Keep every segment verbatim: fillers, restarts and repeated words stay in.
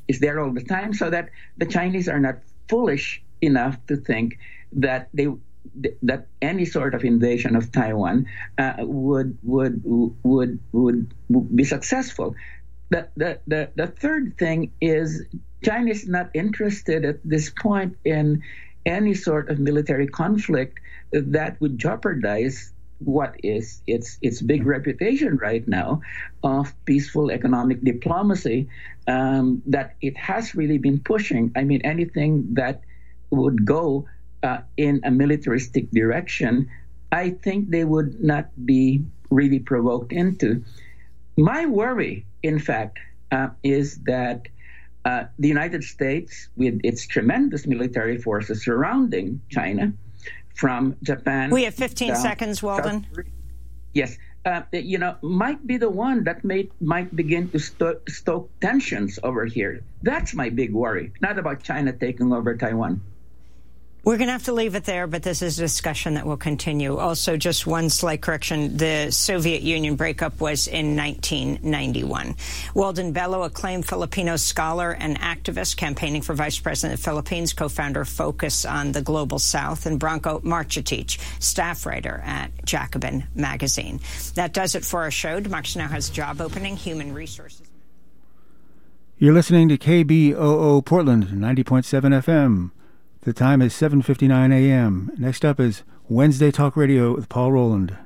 is there all the time, so that the Chinese are not foolish enough to think that they that any sort of invasion of Taiwan uh, would would would would be successful. The, the the the third thing is China is not interested at this point in any sort of military conflict that would jeopardize what is its its big reputation right now of peaceful economic diplomacy um, that it has really been pushing. I mean, anything that would go uh, in a militaristic direction, I think they would not be really provoked into. My worry, in fact, uh, is that uh, the United States, with its tremendous military forces surrounding China, from Japan. We have fifteen down, seconds, Walden. Yes. Uh, you know, might be the one that may, might begin to sto- stoke tensions over here. That's my big worry, not about China taking over Taiwan. We're going to have to leave it there, but this is a discussion that will continue. Also, just one slight correction. The Soviet Union breakup was in nineteen ninety-one. Walden Bello, acclaimed Filipino scholar and activist campaigning for vice president of the Philippines, co-founder of Focus on the Global South, and Branko Marcetic, staff writer at Jacobin Magazine. That does it for our show. Democracy Now! Has a job opening, human resources. You're listening to K B O O Portland, ninety point seven F M. The time is seven fifty-nine a.m. Next up is Wednesday Talk Radio with Paul Rowland.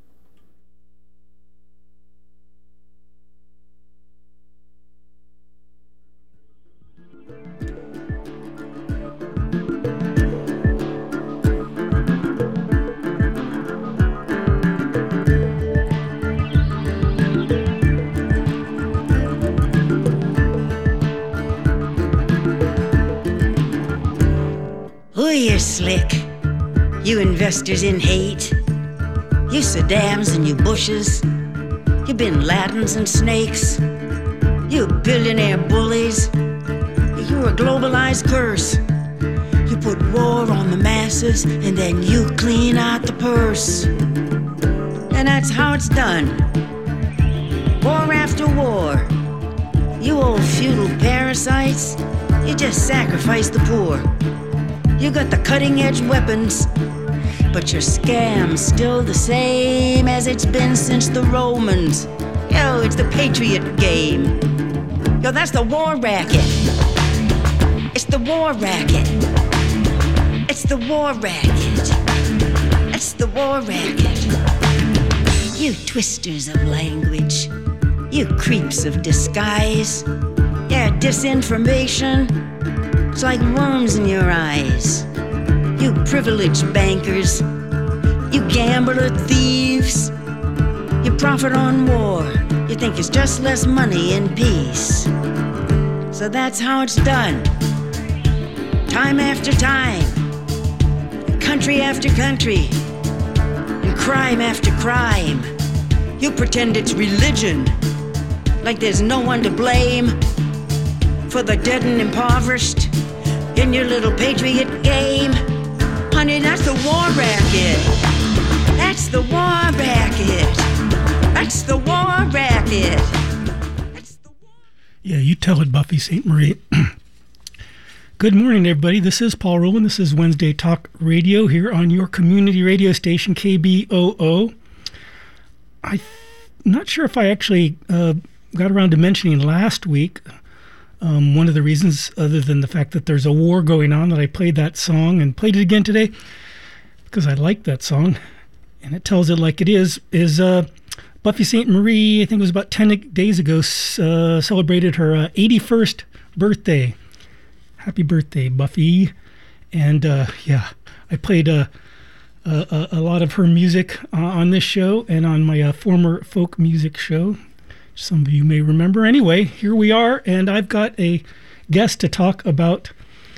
Oh, you're slick, you investors in hate. You Saddams and you Bushes, you Bin Ladens and snakes. You billionaire bullies, you're a globalized curse. You put war on the masses and then you clean out the purse. And that's how it's done, war after war. You old feudal parasites, you just sacrifice the poor. You got the cutting-edge weapons, but your scam's still the same as it's been since the Romans. Yo, it's the Patriot game. Yo, that's the war racket. It's the war racket. It's the war racket. It's the war racket. You twisters of language. You creeps of disguise. Yeah, disinformation. It's like worms in your eyes. You privileged bankers, you gambler thieves, you profit on war. You think it's just less money in peace. So that's how it's done. Time after time, country after country, and crime after crime. You pretend it's religion, like there's no one to blame for the dead and impoverished in your little patriot game. Honey, that's the war racket. That's the war racket. That's the war racket. That's the war. Yeah, you tell it, Buffy Sainte Marie. Good morning, everybody. This is Paul Rowland. This is Wednesday Talk Radio here on your community radio station, K B O O. I'm not sure if I actually uh, got around to mentioning last week Um, one of the reasons, other than the fact that there's a war going on, that I played that song and played it again today, because I like that song, and it tells it like it is, is uh, Buffy Sainte Marie, I think it was about ten days ago, uh, celebrated her uh, eighty-first birthday. Happy birthday, Buffy. And uh, yeah, I played uh, a, a lot of her music uh, on this show and on my uh, former folk music show. Some of you may remember. Anyway, here we are, and I've got a guest to talk about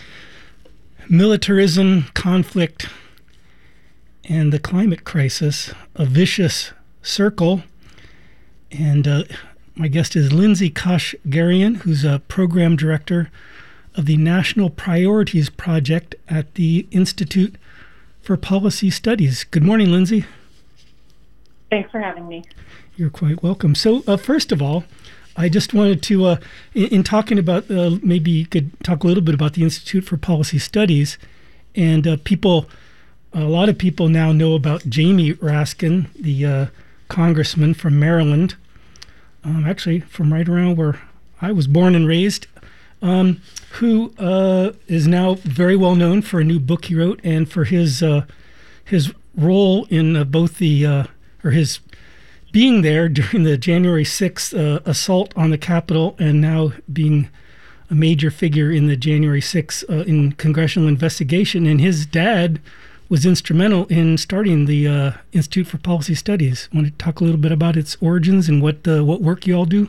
militarism, conflict, and the climate crisis, a vicious circle. And uh, my guest is Lindsay Kashgarian, who's a program director of the National Priorities Project at the Institute for Policy Studies. Good morning, Lindsay. Thanks for having me. You're quite welcome. So, uh, first of all, I just wanted to, uh, in, in talking about, uh, maybe you could talk a little bit about the Institute for Policy Studies. And uh, people, a lot of people now know about Jamie Raskin, the uh, congressman from Maryland, um, actually from right around where I was born and raised, um, who uh, is now very well known for a new book he wrote and for his uh, his role in uh, both the, uh, or his being there during the January sixth uh, assault on the Capitol, and now being a major figure in the January sixth uh, in congressional investigation. And his dad was instrumental in starting the uh, Institute for Policy Studies. Want to talk a little bit about its origins and what uh, what work you all do?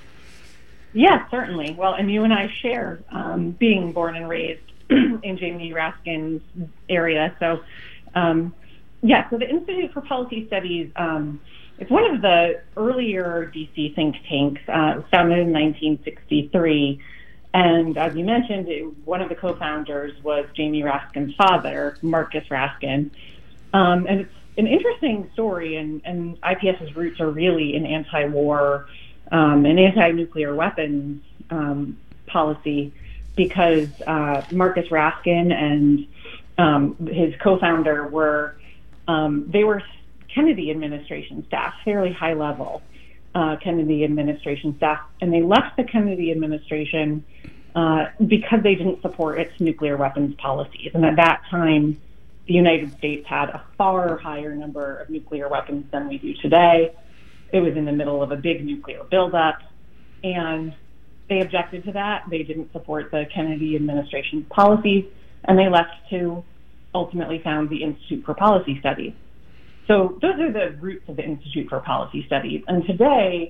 Yes, certainly. Well, and you and I share um, being born and raised in Jamie Raskin's area. So, um, yeah, so the Institute for Policy Studies, um, it's one of the earlier D C think tanks, uh, founded in nineteen sixty-three. And as you mentioned, it, one of the co-founders was Jamie Raskin's father, Marcus Raskin. Um, and it's an interesting story, and, and IPS's roots are really in anti-war um, and anti-nuclear weapons um, policy, because uh, Marcus Raskin and um, his co-founder were, um, they were Kennedy administration staff, fairly high level uh, Kennedy administration staff, and they left the Kennedy administration uh, because they didn't support its nuclear weapons policies. And at that time, the United States had a far higher number of nuclear weapons than we do today. It was in the middle of a big nuclear buildup, and they objected to that. They didn't support the Kennedy administration's policies, and they left to ultimately found the Institute for Policy Studies. So those are the roots of the Institute for Policy Studies. And today,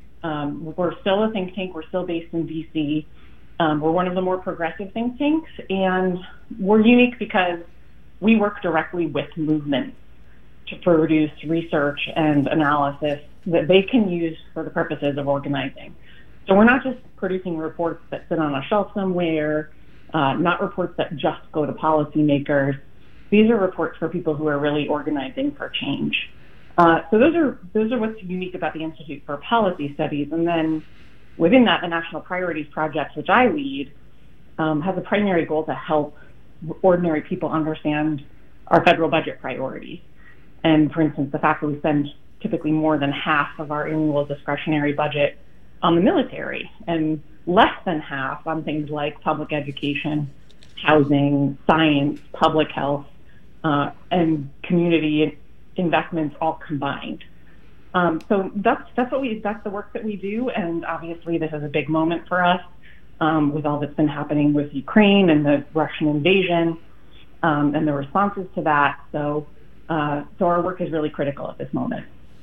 um, we're still a think tank. We're still based in D C. Um, we're one of the more progressive think tanks, and we're unique because we work directly with movements to produce research and analysis that they can use for the purposes of organizing. So we're not just producing reports that sit on a shelf somewhere, uh, not reports that just go to policymakers. These are reports for people who are really organizing for change. Uh, so those are those are what's unique about the Institute for Policy Studies. And then within that, the National Priorities Project, which I lead, um, has a primary goal to help ordinary people understand our federal budget priorities. And for instance, the fact that we spend typically more than half of our annual discretionary budget on the military and less than half on things like public education, housing, science, public health, uh, and community investments all combined. Um, so that's that's what we that's the work that we do, and obviously this is a big moment for us um, with all that's been happening with Ukraine and the Russian invasion um, and the responses to that. So uh, so our work is really critical at this moment.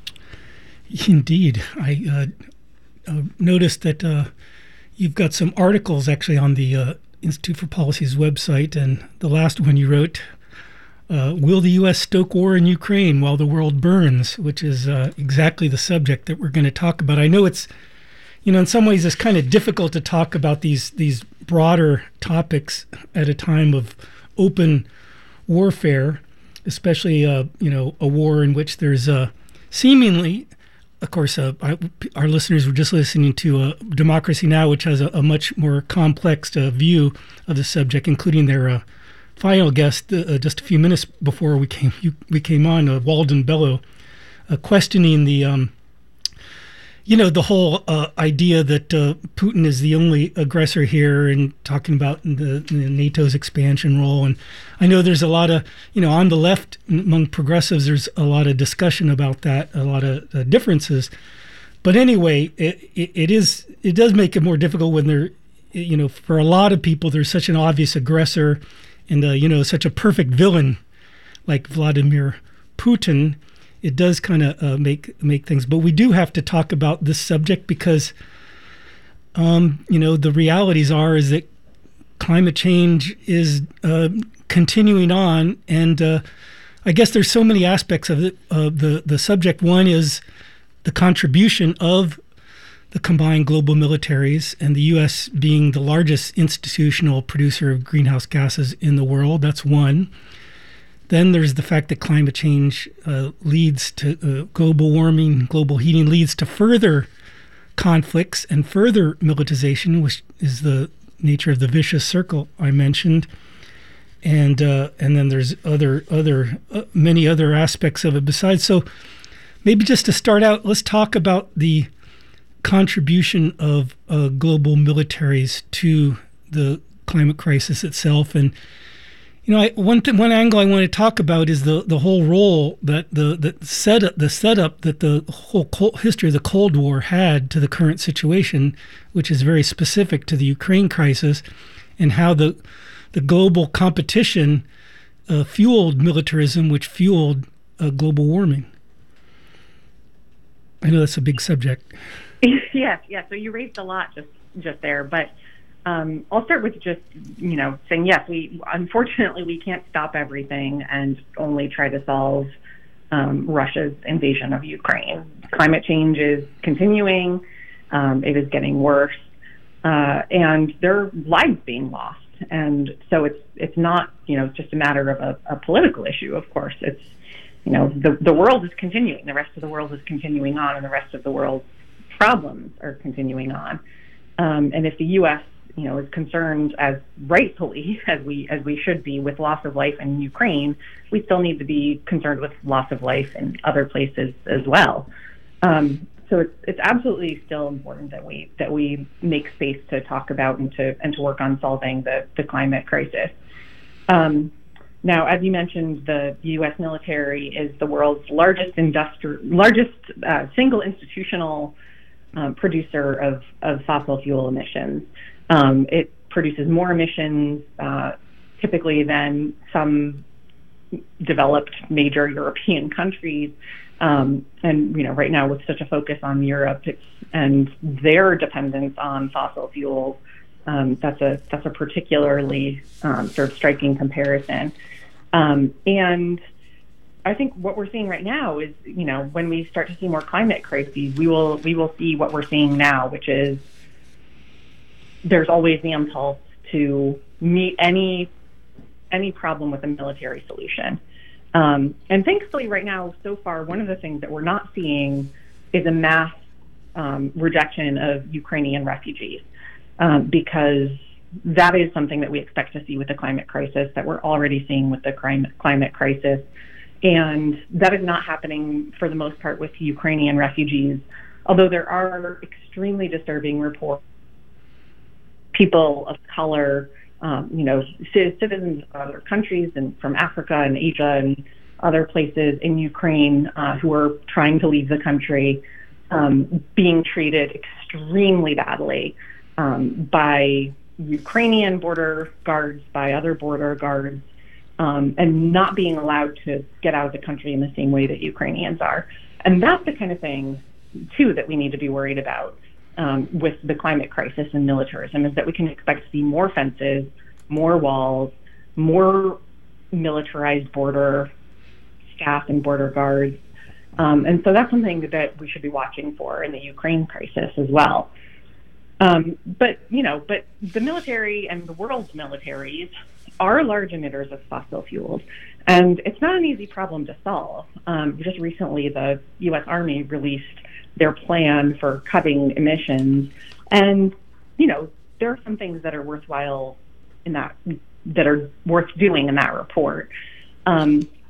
Indeed, I uh, uh, noticed that uh, you've got some articles actually on the uh, Institute for Policy's website, and the last one you wrote, uh, Will the U S stoke war in Ukraine while the world burns, which is uh, exactly the subject that we're going to talk about. I know it's, you know, in some ways it's kind of difficult to talk about these these broader topics at a time of open warfare, especially, uh, you know, a war in which there's uh, seemingly, of course, uh, I, our listeners were just listening to uh, Democracy Now!, which has a, a much more complex uh, view of the subject, including their uh, final guest uh, just a few minutes before we came you, we came on, uh, Walden Bello, uh, questioning the, um, you know, the whole uh, idea that uh, Putin is the only aggressor here, and talking about the, the NATO's expansion role. And I know there's a lot of, you know, on the left among progressives, there's a lot of discussion about that, a lot of uh, differences. But anyway, it, it, it is it does make it more difficult when there, you know, for a lot of people, there's such an obvious aggressor and, uh, you know, such a perfect villain like Vladimir Putin. It does kind of uh, make make things, but we do have to talk about this subject because, um, you know, the realities are is that climate change is uh, continuing on, and uh, I guess there's so many aspects of it, uh, the the subject. One is the contribution of the combined global militaries, and the U S being the largest institutional producer of greenhouse gases in the world. That's one. Then there's the fact that climate change uh, leads to uh, global warming, global heating leads to further conflicts and further militarization, which is the nature of the vicious circle I mentioned. And uh, and then there's other other uh, many other aspects of it besides. So maybe just to start out, let's talk about the contribution of uh, global militaries to the climate crisis itself. And you know, I, one th- one angle I want to talk about is the, the whole role that the the setup the setup that the whole cold, history of the Cold War had to the current situation, which is very specific to the Ukraine crisis, and how the the global competition uh, fueled militarism, which fueled uh, global warming. I know that's a big subject. Yes, yes. So you raised a lot just just there, but um, I'll start with just you know saying yes. We unfortunately we can't stop everything and only try to solve um, Russia's invasion of Ukraine. Climate change is continuing. Um, it is getting worse, uh, and there are lives being lost. And so it's it's not you know just a matter of a, a political issue. Of course, it's you know the the world is continuing. The rest of the world is continuing on, and the rest of the world's problems are continuing on. Um, and if the U S you know is concerned, as rightfully as we as we should be, with loss of life in Ukraine, we still need to be concerned with loss of life in other places as well. Um, So it's it's absolutely still important that we that we make space to talk about and to and to work on solving the, the climate crisis. Um, now, as you mentioned, the U S military is the world's largest industri- largest uh, single institutional um, producer of, of fossil fuel emissions. Um, it produces more emissions uh, typically than some developed major European countries. Um, and, you know, right now with such a focus on Europe it's, and their dependence on fossil fuels, um, that's a that's a particularly um, sort of striking comparison. Um, and I think what we're seeing right now is, you know, when we start to see more climate crises, we will we will see what we're seeing now, which is there's always the impulse to meet any any problem with a military solution. Um, and thankfully, right now, so far, one of the things that we're not seeing is a mass um, rejection of Ukrainian refugees, um, because that is something that we expect to see with the climate crisis, that we're already seeing with the climate, climate crisis. And that is not happening, for the most part, with Ukrainian refugees, although there are extremely disturbing reports. People of color, Um, you know, citizens of other countries and from Africa and Asia and other places in Ukraine uh, who are trying to leave the country, um, being treated extremely badly um, by Ukrainian border guards, by other border guards, um, and not being allowed to get out of the country in the same way that Ukrainians are. And that's the kind of thing, too, that we need to be worried about. Um, with the climate crisis and militarism, is that we can expect to see more fences, more walls, more militarized border staff and border guards. Um, and so that's something that we should be watching for in the Ukraine crisis as well. Um, but, you know, but the military and the world's militaries are large emitters of fossil fuels. And it's not an easy problem to solve. Um, just recently, the U S Army released their plan for cutting emissions. And, you know, there are some things that are worthwhile in that, that are worth doing in that report. Um,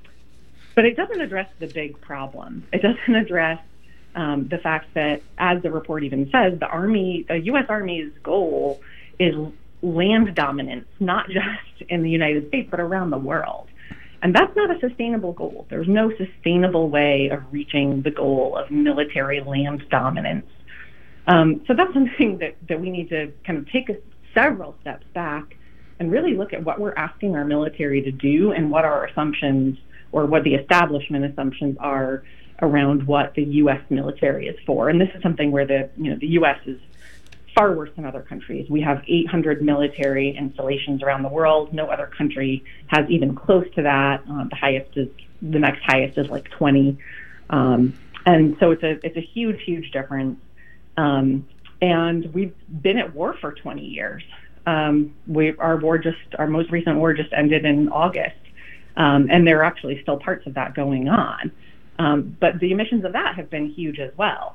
but it doesn't address the big problem. It doesn't address um, the fact that, as the report even says, the Army, the U S Army's goal is land dominance, not just in the United States, but around the world. And that's not a sustainable goal. There's no sustainable way of reaching the goal of military land dominance. Um, so that's something that, that we need to kind of take a, several steps back and really look at what we're asking our military to do and what our assumptions, or what the establishment assumptions are around what the U S military is for. And this is something where the, you know, the U S is far worse than other countries. We have eight hundred military installations around the world. No other country has even close to that. Uh, the highest is, the next highest is like twenty. Um, and so it's a it's a huge, huge difference. Um, and we've been at war for twenty years. Um, we our war just our most recent war just ended in August, um, and there are actually still parts of that going on. Um, but the emissions of that have been huge as well.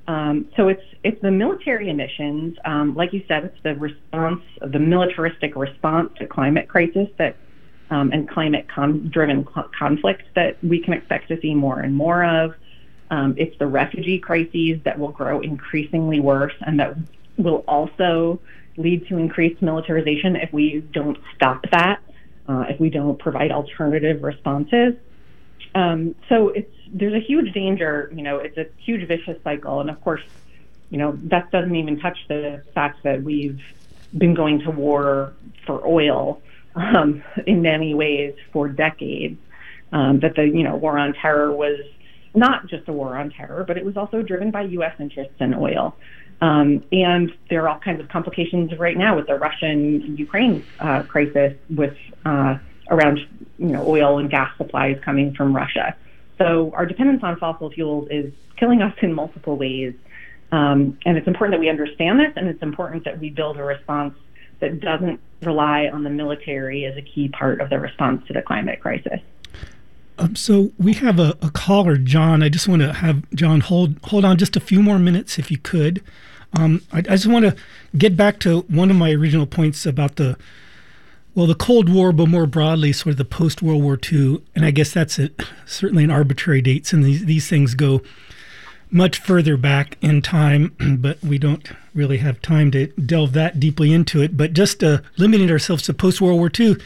Um, so it's it's the military emissions, um, like you said, it's the response, the militaristic response to climate crisis that um, and climate-driven con- conflicts that we can expect to see more and more of. Um, it's the refugee crises that will grow increasingly worse and that will also lead to increased militarization if we don't stop that, uh, if we don't provide alternative responses. Um, so it's there's a huge danger, you know, it's a huge vicious cycle. And of course, you know, that doesn't even touch the fact that we've been going to war for oil um, in many ways for decades. Um, that the, you know, war on terror was not just a war on terror, but it was also driven by U S interests in oil. Um, and there are all kinds of complications right now with the Russian-Ukraine uh, crisis with uh, around, you know, oil and gas supplies coming from Russia. So our dependence on fossil fuels is killing us in multiple ways. Um, and it's important that we understand this, and it's important that we build a response that doesn't rely on the military as a key part of the response to the climate crisis. Um, so we have a, a caller, John. I just want to have John hold hold on just a few more minutes, if you could. Um, I, I just want to get back to one of my original points about the, well, the Cold War, but more broadly, sort of the post-World War Two. And I guess that's a, certainly an arbitrary date, and these, these things go much further back in time, but we don't really have time to delve that deeply into it. But just uh, limiting ourselves to post-World War Two,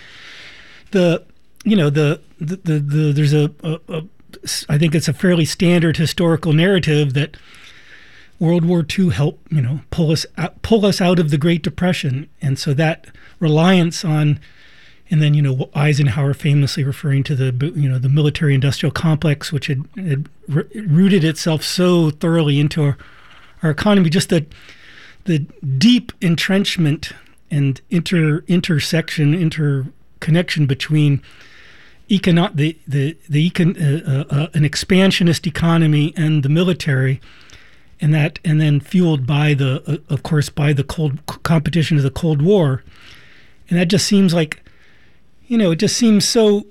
the you know the the, the, the there's a, a, a I think it's a fairly standard historical narrative that World War Two helped, you know, pull us out, pull us out of the Great Depression, and so that reliance on, and then you know Eisenhower famously referring to the you know the military-industrial complex, which had, had rooted itself so thoroughly into our, our economy, just the the deep entrenchment and inter intersection interconnection between econo- the the the econ- uh, uh, an expansionist economy and the military. And that, and then fueled by the, uh, of course, by the cold competition of the Cold War, and that just seems like, you know, it just seems so.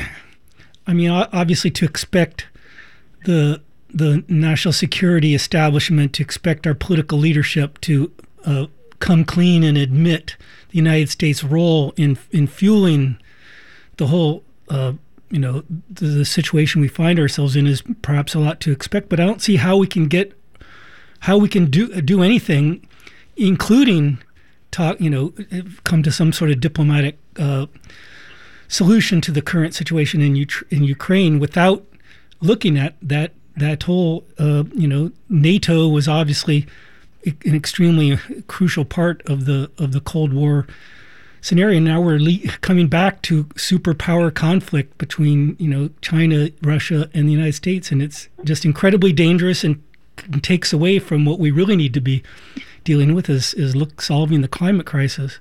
I mean, obviously, to expect the the national security establishment, to expect our political leadership to uh, come clean and admit the United States' role in in fueling the whole, uh, you know, the, the situation we find ourselves in is perhaps a lot to expect. But I don't see how we can get. How we can do do anything, including talk, you know, come to some sort of diplomatic uh, solution to the current situation in U- in Ukraine without looking at that that whole, uh, you know, NATO was obviously an extremely crucial part of the of the Cold War scenario. Now we're le- coming back to superpower conflict between, you know, China, Russia, and the United States, and it's just incredibly dangerous and takes away from what we really need to be dealing with is, is look solving the climate crisis.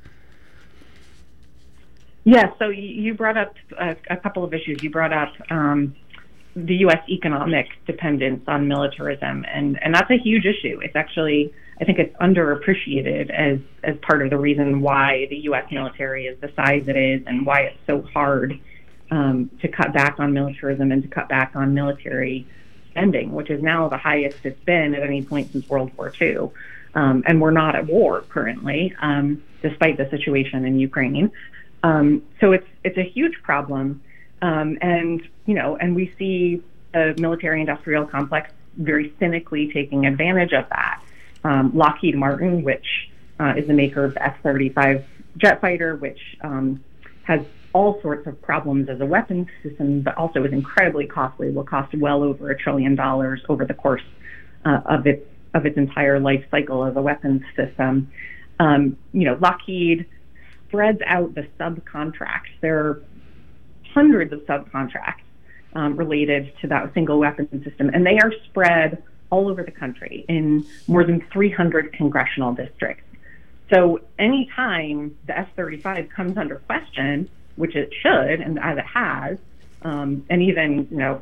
Yeah, so you brought up a, a couple of issues. You brought up um, the U S economic dependence on militarism, and, and that's a huge issue. It's actually, I think it's underappreciated as, as part of the reason why the U S military is the size it is and why it's so hard um, to cut back on militarism and to cut back on military spending, which is now the highest it's been at any point since World War Two. Um, and we're not at war currently, um, despite the situation in Ukraine. Um, so it's it's a huge problem. Um, and, you know, and we see the military-industrial complex very cynically taking advantage of that. Um, Lockheed Martin, which uh, is the maker of the F thirty-five jet fighter, which um, has all sorts of problems as a weapons system, but also is incredibly costly, will cost well over a trillion dollars over the course uh, of its of its entire life cycle as a weapons system. Um, you know, Lockheed spreads out the subcontracts. There are hundreds of subcontracts um, related to that single weapons system, and they are spread all over the country in more than three hundred congressional districts. So anytime the F thirty-five comes under question, which it should, and as it has, um, and even, you know,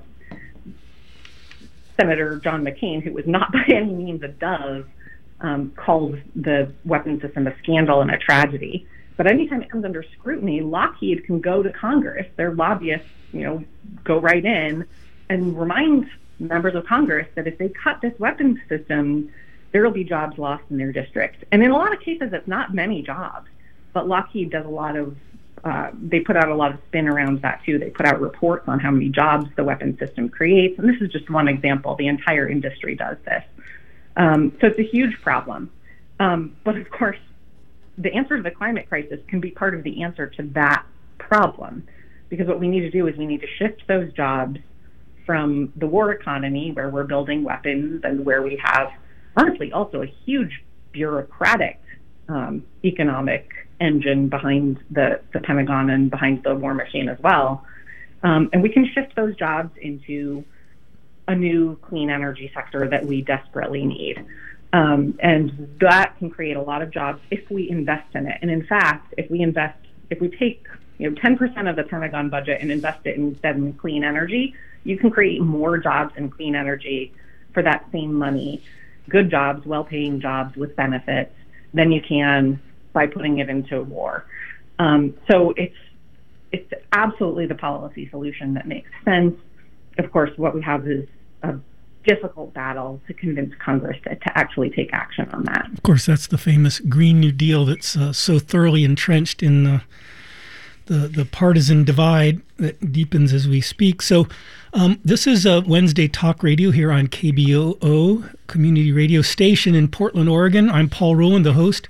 Senator John McCain, who was not by any means a dove, um, called the weapons system a scandal and a tragedy. But anytime it comes under scrutiny, Lockheed can go to Congress, their lobbyists, you know, go right in and remind members of Congress that if they cut this weapons system, there will be jobs lost in their district. And in a lot of cases, it's not many jobs, but Lockheed does a lot of, uh, they put out a lot of spin around that too. They put out reports on how many jobs the weapons system creates. And this is just one example. The entire industry does this. Um, so it's a huge problem. Um, but of course, the answer to the climate crisis can be part of the answer to that problem. Because what we need to do is we need to shift those jobs from the war economy, where we're building weapons and where we have, honestly, also a huge bureaucratic um, economic engine behind the, the Pentagon and behind the war machine as well. Um, and we can shift those jobs into a new clean energy sector that we desperately need. Um, and that can create a lot of jobs if we invest in it. And in fact, if we invest, if we take you know, ten percent of the Pentagon budget and invest it instead in clean energy, you can create more jobs in clean energy for that same money, good jobs, well-paying jobs with benefits, than you can by putting it into war. Um, so it's it's absolutely the policy solution that makes sense. Of course, what we have is a difficult battle to convince Congress to, to actually take action on that. Of course, that's the famous Green New Deal that's uh, so thoroughly entrenched in the The, the partisan divide that deepens as we speak. So um, this is a Wednesday Talk Radio here on K B O O, community radio station in Portland, Oregon. I'm Paul Rowland, the host.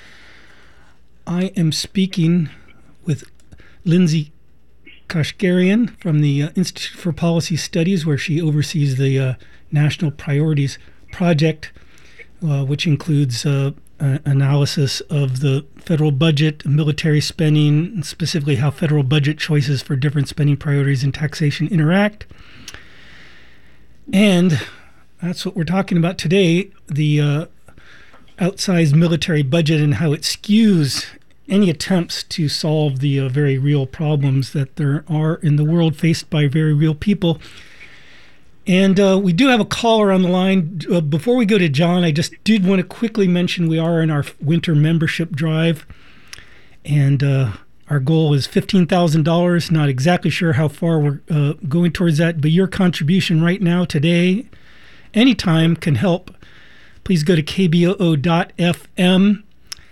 I am speaking with Lindsay Kashgarian from the uh, Institute for Policy Studies, where she oversees the uh, National Priorities Project, uh, which includes uh, uh, analysis of the federal budget, military spending, and specifically how federal budget choices for different spending priorities and taxation interact. And that's what we're talking about today, the uh, outsized military budget and how it skews any attempts to solve the uh, very real problems that there are in the world faced by very real people. And uh, we do have a caller on the line. Uh, before we go to John, I just did want to quickly mention we are in our winter membership drive, and uh, our goal is fifteen thousand dollars. Not exactly sure how far we're uh, going towards that, but your contribution right now, today, anytime, can help. Please go to K B O O dot F M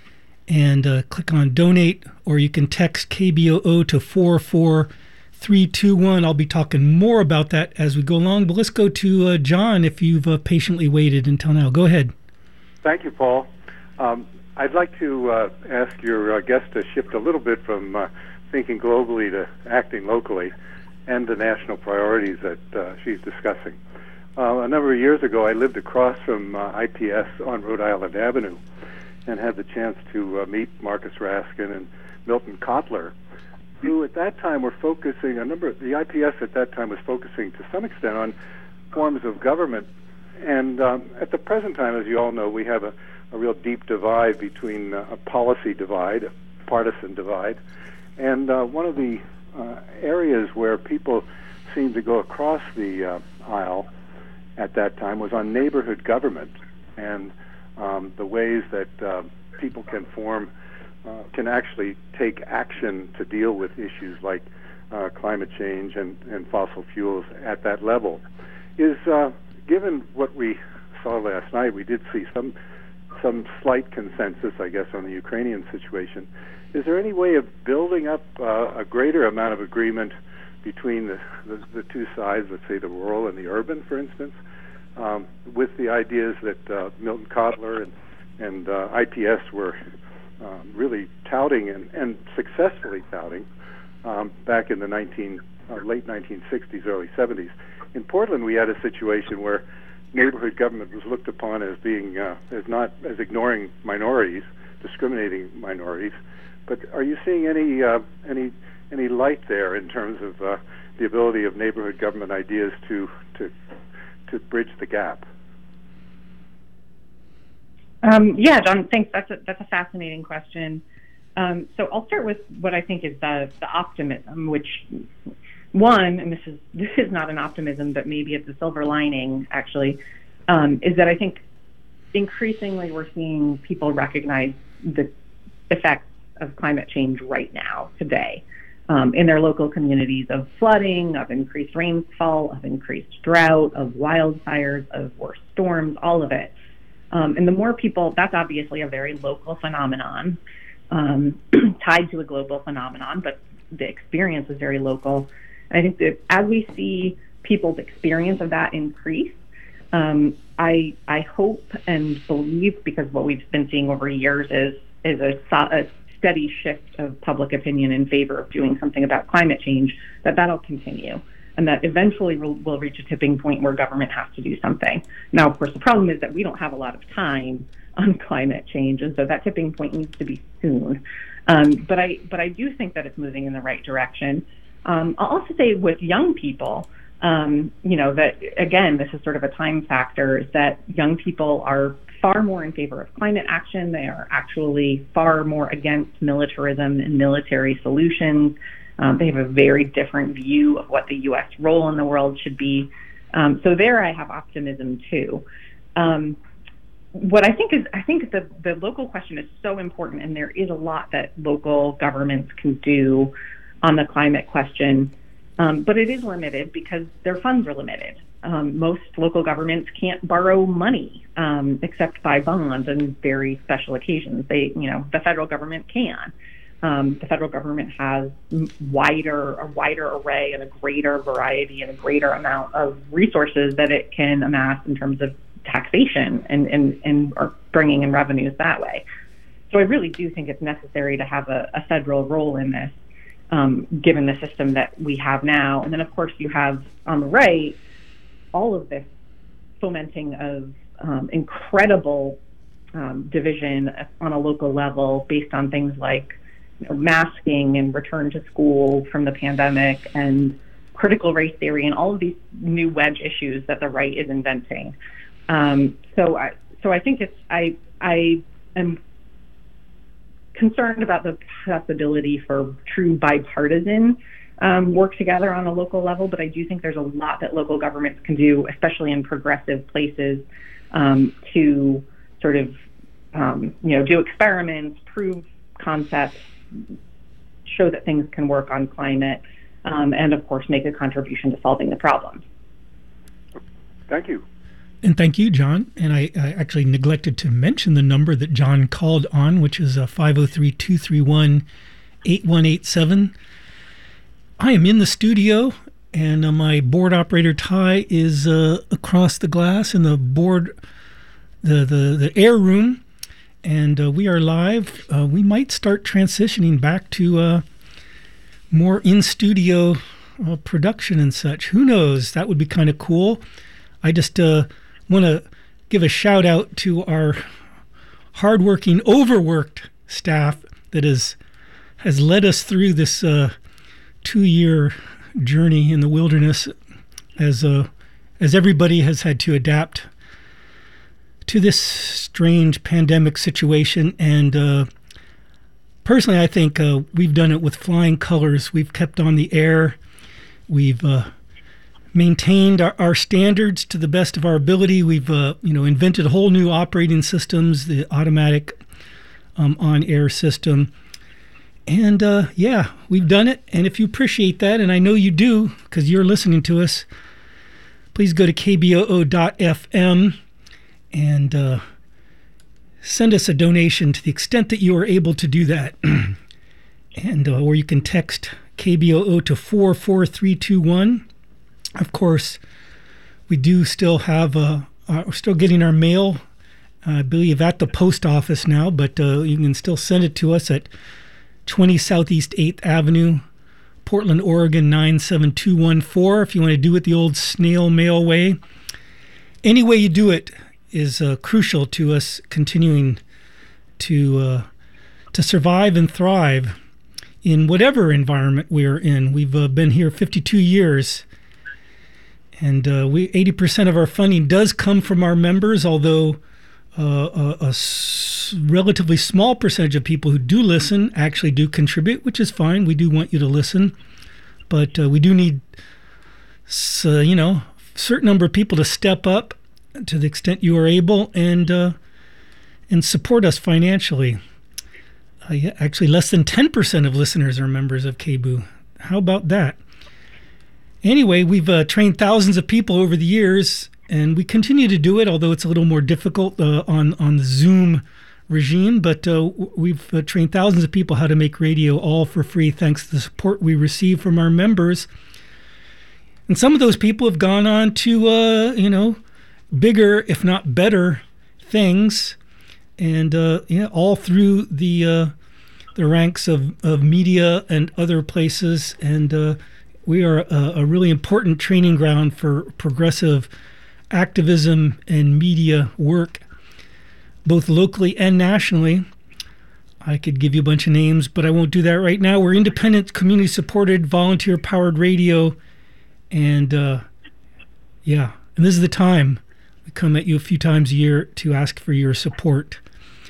and uh, click on donate, or you can text K B O O to four four three two one. I'll be talking more about that as we go along, but let's go to uh, John, if you've uh, patiently waited until now. Go ahead. Thank you, Paul. Um, I'd like to uh, ask your uh, guest to shift a little bit from uh, thinking globally to acting locally and the national priorities that uh, she's discussing. Uh, a number of years ago, I lived across from uh, I P S on Rhode Island Avenue and had the chance to uh, meet Marcus Raskin and Milton Kotler, who at that time were focusing, a number of, the I P S at that time was focusing to some extent on forms of government. And um, at the present time, as you all know, we have a, a real deep divide between uh, a policy divide, a partisan divide. And uh, one of the uh, areas where people seemed to go across the uh, aisle at that time was on neighborhood government and um, the ways that uh, people can form Uh, can actually take action to deal with issues like uh, climate change and, and fossil fuels at that level. Is uh, given what we saw last night, we did see some some slight consensus, I guess, on the Ukrainian situation. Is there any way of building up uh, a greater amount of agreement between the, the, the two sides, let's say the rural and the urban, for instance, um, with the ideas that uh, Milton Kotler and, and uh, I P S were Um, really touting and, and successfully touting um, back in the nineteen, uh, late nineteen sixties, early seventies. In Portland, we had a situation where neighborhood government was looked upon as being uh, as not as ignoring minorities, discriminating minorities. But are you seeing any uh, any any light there in terms of uh, the ability of neighborhood government ideas to to to bridge the gap? Um, yeah, John, thanks. That's a, that's a fascinating question. Um, so I'll start with what I think is the, the optimism, which one, and this is this is not an optimism, but maybe it's a silver lining, actually, um, is that I think increasingly we're seeing people recognize the effects of climate change right now, today. um, in their local communities of flooding, of increased rainfall, of increased drought, of wildfires, of worse storms, all of it. Um, and the more people, that's obviously a very local phenomenon, um, tied to a global phenomenon, but the experience is very local. And I think that as we see people's experience of that increase, um, I I hope and believe, because what we've been seeing over years is is a, a steady shift of public opinion in favor of doing something about climate change, that that'll continue, and that eventually we'll, we'll reach a tipping point where government has to do something. Now, of course, the problem is that we don't have a lot of time on climate change, and so that tipping point needs to be soon. Um, but I but I do think that it's moving in the right direction. Um, I'll also say with young people, um, you know, that again, this is sort of a time factor, is that young people are far more in favor of climate action. They are actually far more against militarism and military solutions. Um, they have a very different view of what the U S role in the world should be. Um, so there I have optimism too. Um, what I think is, I think the, the local question is so important, and there is a lot that local governments can do on the climate question, um, but it is limited because their funds are limited. Um, most local governments can't borrow money um, except by bonds and very special occasions. They, you know, the federal government can. Um, the federal government has wider, a wider array and a greater variety and a greater amount of resources that it can amass in terms of taxation and, and, and or bringing in revenues that way. So I really do think it's necessary to have a, a federal role in this, um, given the system that we have now. And then, of course, you have on the right all of this fomenting of um, incredible um, division on a local level based on things like, you know, masking and return to school from the pandemic and critical race theory and all of these new wedge issues that the right is inventing. Um, so, I, so I think it's I I am concerned about the possibility for true bipartisan um, work together on a local level, but I do think there's a lot that local governments can do, especially in progressive places, um, to sort of um, you know do experiments, prove concepts, show that things can work on climate, um, and of course make a contribution to solving the problem. Thank you. And thank you, John. And I, I actually neglected to mention the number that John called on, which is uh, five oh three, two three one, eight one eight seven. I am in the studio, and uh, my board operator, Ty, is uh, across the glass in the board, the, the, the air room, and uh, we are live. Uh, we might start transitioning back to uh, more in-studio uh, production and such. Who knows? That would be kind of cool. I just uh, want to give a shout out to our hardworking, overworked staff that is, has led us through this uh, two-year journey in the wilderness, as uh, as everybody has had to adapt to this strange pandemic situation. And uh, personally, I think uh, we've done it with flying colors. We've kept on the air. We've uh, maintained our, our standards to the best of our ability. We've, uh, you know, invented whole new operating systems, the automatic um, on-air system. And, uh, yeah, we've done it. And if you appreciate that, and I know you do because you're listening to us, please go to K B O O dot F M and uh, send us a donation to the extent that you are able to do that. and uh, or you can text K B O O to four four three two one. Of course, we do still have, uh, uh, we're still getting our mail, uh, I believe, at the post office now, but uh, you can still send it to us at twenty Southeast eighth Avenue, Portland, Oregon, nine seven two one four, if you want to do it the old snail mail way. Any way you do it is uh, crucial to us continuing to uh, to survive and thrive in whatever environment we're in. We've uh, been here fifty-two years. And uh, we eighty percent of our funding does come from our members, although uh, a, a s- relatively small percentage of people who do listen actually do contribute, which is fine. We do want you to listen. But uh, we do need, uh, you know, a certain number of people to step up to the extent you are able and, uh, and support us financially. Uh, yeah, actually, less than ten percent of listeners are members of K B O O How about that? Anyway, we've uh, trained thousands of people over the years, and we continue to do it, although it's a little more difficult uh, on, on the Zoom regime. But uh, we've uh, trained thousands of people how to make radio all for free, thanks to the support we receive from our members. And some of those people have gone on to, uh, you know, bigger, if not better, things, and uh, yeah, all through the uh, the ranks of, of media and other places. And uh, we are a, a really important training ground for progressive activism and media work, both locally and nationally. I could give you a bunch of names, but I won't do that right now. We're independent, community-supported, volunteer-powered radio, and uh, yeah, and this is the time. We come at you a few times a year to ask for your support.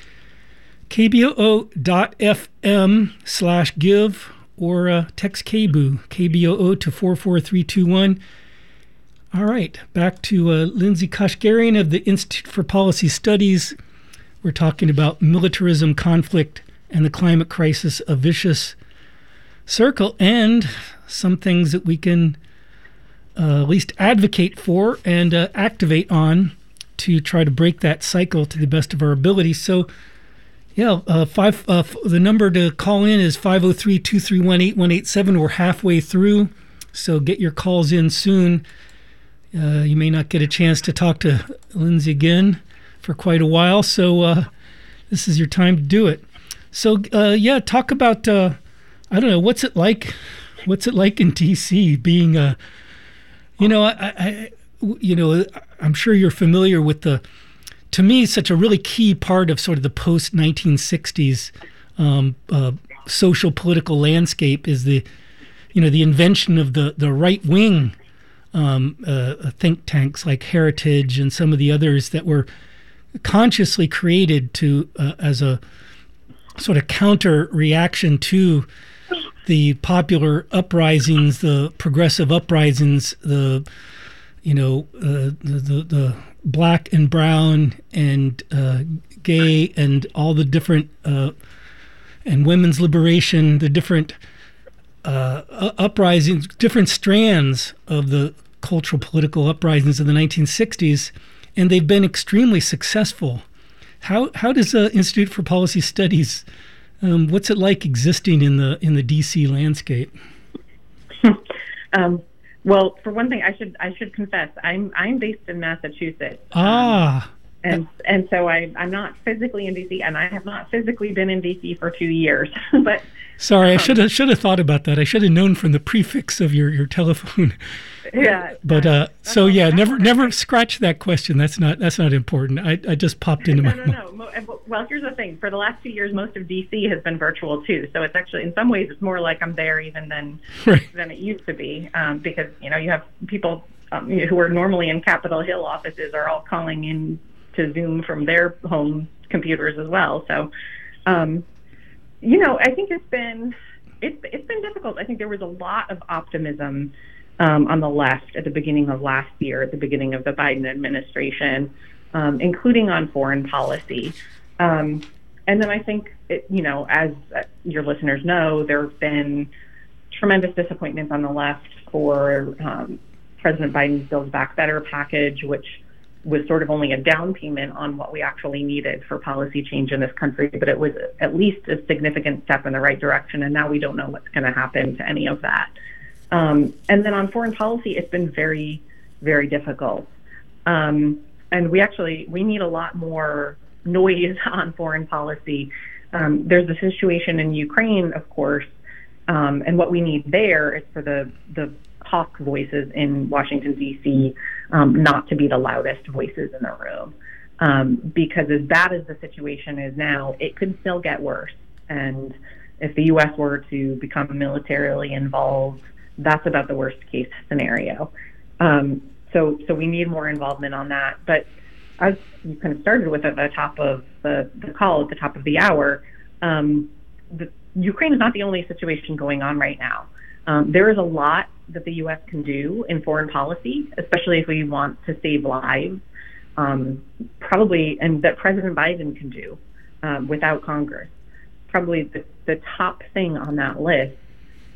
K B O O dot F M slash give or uh, text K B O O, K B O O to four four three two one. All right, back to uh, Lindsay Kashgarian of the Institute for Policy Studies. We're talking about militarism, conflict, and the climate crisis, a vicious circle, and some things that we can uh, at least advocate for and uh, activate on to try to break that cycle to the best of our ability. So, yeah, uh, five. Uh, f- the number to call in is five oh three, two three one, eight one eight seven. We're halfway through, so get your calls in soon. Uh, you may not get a chance to talk to Lindsay again for quite a while, so uh, this is your time to do it. So, uh, yeah, talk about, uh, I don't know, what's it like, what's it like in D C being a, you know, I, I, you know, I'm sure you're familiar with the, to me, such a really key part of sort of the post nineteen sixties um, uh, social political landscape is the, you know, the invention of the, the right wing um, uh, think tanks like Heritage and some of the others that were consciously created to uh, as a sort of counter reaction to the popular uprisings, the progressive uprisings, the you know uh, the, the the black and brown and uh, gay and all the different uh, and women's liberation, the different uh, uprisings, different strands of the cultural political uprisings of the nineteen sixties. And they've been extremely successful. How how does the uh, Institute for Policy Studies, um, what's it like existing in the in the D C landscape? um, well, for one thing, I should I should confess I'm I'm based in Massachusetts. Ah. Um, and and so I I'm not physically in D C, and I have not physically been in D C for two years. But sorry, I um, should have should have thought about that. I should have known from the prefix of your, your telephone. Yeah, but uh, so yeah, never never scratch that question. That's not that's not important. I, I just popped into no, my no no no. Well, here's the thing. For the last two years, most of D C has been virtual too. So it's actually in some ways it's more like I'm there even than right. than it used to be, um, because you know you have people um, who are normally in Capitol Hill offices are all calling in to Zoom from their home computers as well. So, um, you know, I think it's been it's it's been difficult. I think there was a lot of optimism Um, on the left at the beginning of last year, at the beginning of the Biden administration, um, including on foreign policy. Um, and then I think, it, you know, as your listeners know, there have been tremendous disappointments on the left for um, President Biden's Build Back Better package, which was sort of only a down payment on what we actually needed for policy change in this country, but it was at least a significant step in the right direction, and now we don't know what's going to happen to any of that. Um, and then on foreign policy, it's been very, very difficult. Um, and we actually, we need a lot more noise on foreign policy. Um, there's the situation in Ukraine, of course, um, and what we need there is for the, the hawk voices in Washington, D C, um, not to be the loudest voices in the room. Um, because as bad as the situation is now, it could still get worse. And if the U S were to become militarily involved, that's about the worst case scenario. Um, so, so we need more involvement on that. But as you kind of started with at the top of the, the call, at the top of the hour, um, the, Ukraine is not the only situation going on right now. Um, there is a lot that the U S can do in foreign policy, especially if we want to save lives, um, probably, and that President Biden can do um, without Congress. Probably the, the top thing on that list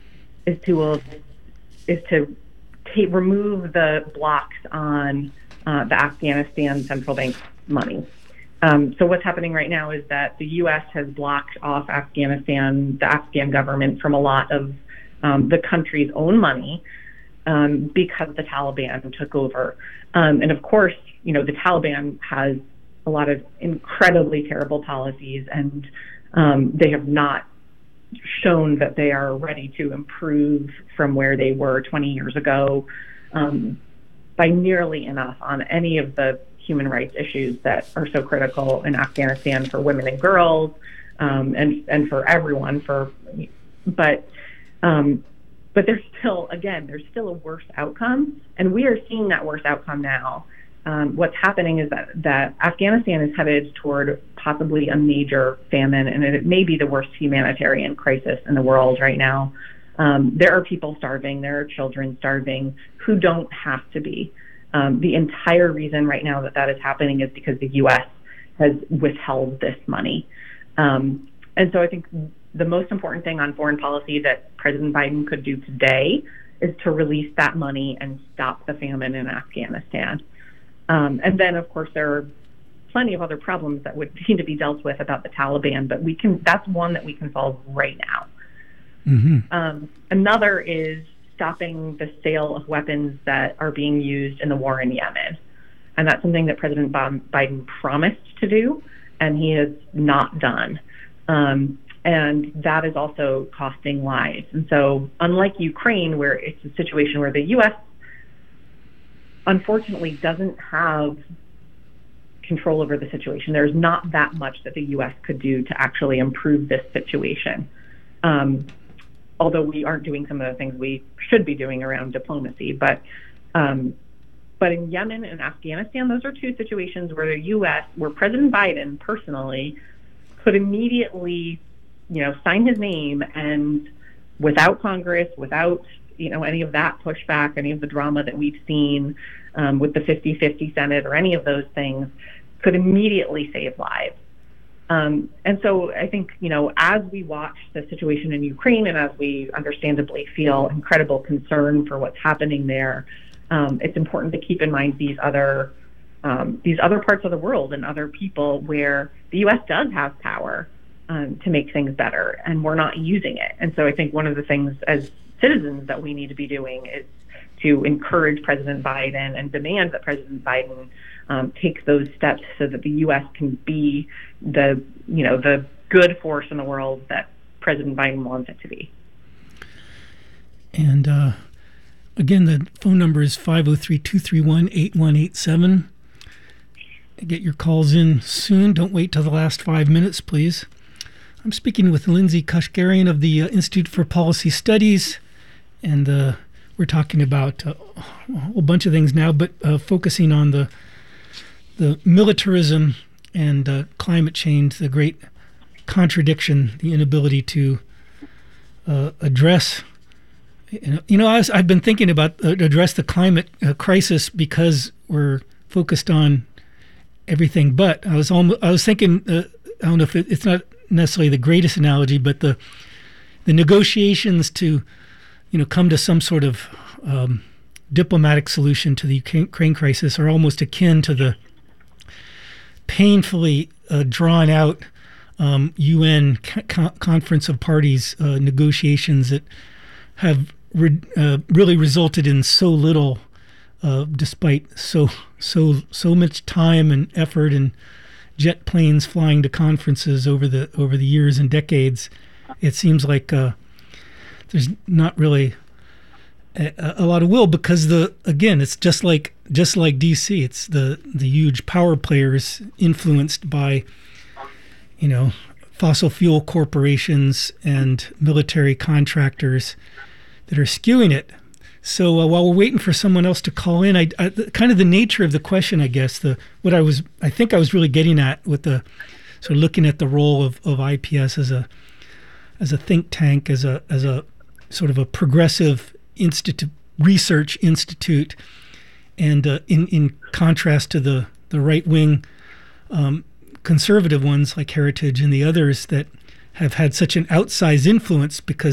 is to uh, is to ta- remove the blocks on uh, the Afghanistan central bank money. Um, so what's happening right now is that the U S has blocked off Afghanistan, the Afghan government, from a lot of um, the country's own money um, because the Taliban took over. Um, and of course, you know, the Taliban has a lot of incredibly terrible policies, and um, they have not shown that they are ready to improve from where they were twenty years ago um, by nearly enough on any of the human rights issues that are so critical in Afghanistan for women and girls, um, and and for everyone. For but um, but there's still, again, there's still a worse outcome, and we are seeing that worse outcome now. Um, what's happening is that, that Afghanistan is headed toward possibly a major famine, and it may be the worst humanitarian crisis in the world right now. Um, there are people starving, there are children starving who don't have to be. Um, the entire reason right now that that is happening is because the U S has withheld this money. Um, and so I think the most important thing on foreign policy that President Biden could do today is to release that money and stop the famine in Afghanistan. Um, and then, of course, there are plenty of other problems that would need to be dealt with about the Taliban, but we can, that's one that we can solve right now. Mm-hmm. Um, another is stopping the sale of weapons that are being used in the war in Yemen. And that's something that President Biden promised to do, and he has not done. Um, and that is also costing lives. And so, unlike Ukraine, where it's a situation where the U S unfortunately doesn't have control over the situation, there's not that much that the U S could do to actually improve this situation. Um, although we aren't doing some of the things we should be doing around diplomacy. But um, but in Yemen and Afghanistan, those are two situations where the U S, where President Biden personally could immediately, you know, sign his name, and without Congress, without, you know, any of that pushback, any of the drama that we've seen um, with the fifty-fifty Senate or any of those things, could immediately save lives. Um, and so I think, you know, as we watch the situation in Ukraine, and as we understandably feel incredible concern for what's happening there, um, it's important to keep in mind these other um, these other parts of the world and other people where the U S does have power um, to make things better, and we're not using it. And so I think one of the things as citizens that we need to be doing is to encourage President Biden and demand that President Biden um, take those steps so that the U S can be the, you know, the good force in the world that President Biden wants it to be. And uh, again, the phone number is five oh three, two three one, eight one eight seven. Get your calls in soon. Don't wait till the last five minutes, please. I'm speaking with Lindsay Kashgarian of the uh, Institute for Policy Studies, and uh, we're talking about uh, a whole bunch of things now, but uh, focusing on the the militarism and uh, climate change, the great contradiction, the inability to uh, address. You know, you know I was, I've been thinking about uh, address the climate uh, crisis because we're focused on everything. But I was almost, I was thinking, uh, I don't know if it, it's not necessarily the greatest analogy, but the the negotiations to, you know, come to some sort of um, diplomatic solution to the Ukraine crisis are almost akin to the painfully uh, drawn out um, U N co- Conference of Parties uh, negotiations that have re- uh, really resulted in so little, uh, despite so so so much time and effort and jet planes flying to conferences over the over the years and decades. It seems like uh, there's not really a, a lot of will, because the again it's just like just like D C. It's the the huge power players influenced by, you know, fossil fuel corporations and military contractors that are skewing it. So uh, while we're waiting for someone else to call in, I, I kind of the nature of the question, I guess, the what I was I think I was really getting at with the sort of looking at the role of, of I P S as a as a think tank, as a as a sort of a progressive institute, research institute, and uh, in in contrast to the the right wing um, conservative ones like Heritage and the others that have had such an outsized influence because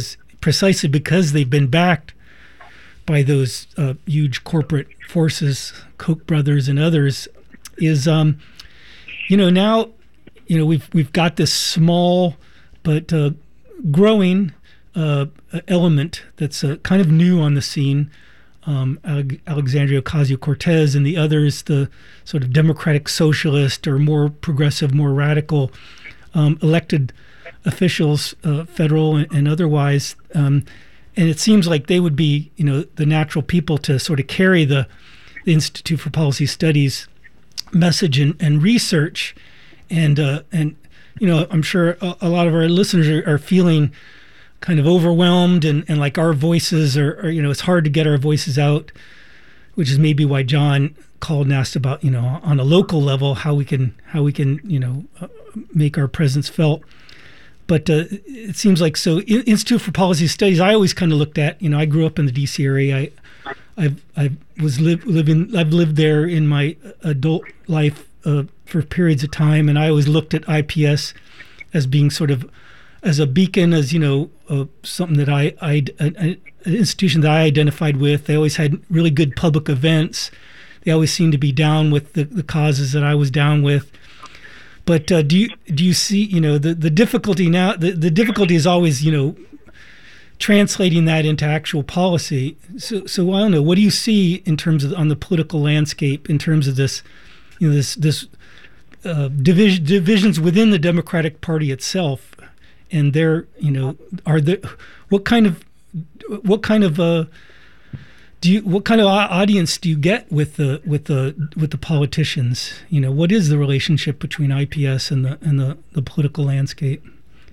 precisely because they've been backed by those uh, huge corporate forces, Koch brothers and others, is um, you know now you know we've we've got this small but uh, growing uh, element that's uh, kind of new on the scene. Um, Alexandria Ocasio-Cortez and the others, the sort of democratic socialist or more progressive, more radical um, elected officials, uh, federal and, and otherwise. Um, and it seems like they would be, you know, the natural people to sort of carry the, the Institute for Policy Studies message and, and research. And, uh, and you know, I'm sure a, a lot of our listeners are, are feeling kind of overwhelmed and, and like our voices are, are, you know, it's hard to get our voices out, which is maybe why John called and asked about, you know, on a local level, how we can, how we can, you know, uh, make our presence felt. But uh, it seems like, so Institute for Policy Studies, I always kind of looked at, you know, I grew up in the D C area. I, I've, I was live, living, I've lived there in my adult life uh, for periods of time. And I always looked at I P S as being sort of, as a beacon, as, you know, uh, something that I, I an, an institution that I identified with. They always had really good public events. They always seemed to be down with the, the causes that I was down with. But uh, do you do you see, you know, the, the difficulty now, the, the difficulty is always, you know, translating that into actual policy. So, so I don't know, what do you see in terms of on the political landscape in terms of this, you know, this, this uh, division, divisions within the Democratic Party itself? And there, you know, are there, what kind of, what kind of, uh, do you, what kind of audience do you get with the, with the, with the politicians? You know, what is the relationship between I P S and the, and the, the political landscape?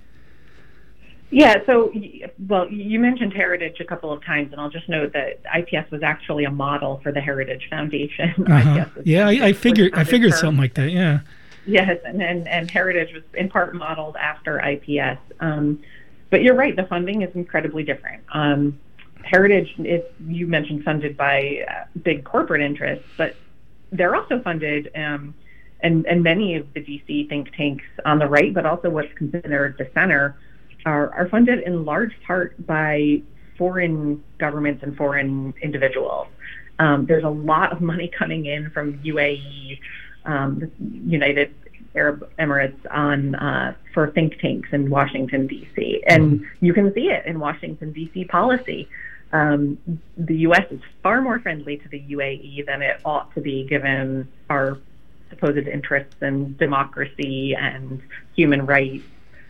Yeah. So, well, you mentioned Heritage a couple of times, and I'll just note that I P S was actually a model for the Heritage Foundation. Uh-huh. Yeah, I, I figured, I figured something like that. Yeah. Yes, and, and, and Heritage was in part modeled after I P S. Um, but you're right, the funding is incredibly different. Um, Heritage is, you mentioned, funded by uh, big corporate interests, but they're also funded, um, and, and many of the D C think tanks on the right, but also what's considered the center, are, are funded in large part by foreign governments and foreign individuals. Um, there's a lot of money coming in from U A E, Um, the United Arab Emirates, on uh, for think tanks in Washington, D C. And you can see it in Washington, D C policy. Um, the U S is far more friendly to the U A E than it ought to be, given our supposed interests in democracy and human rights.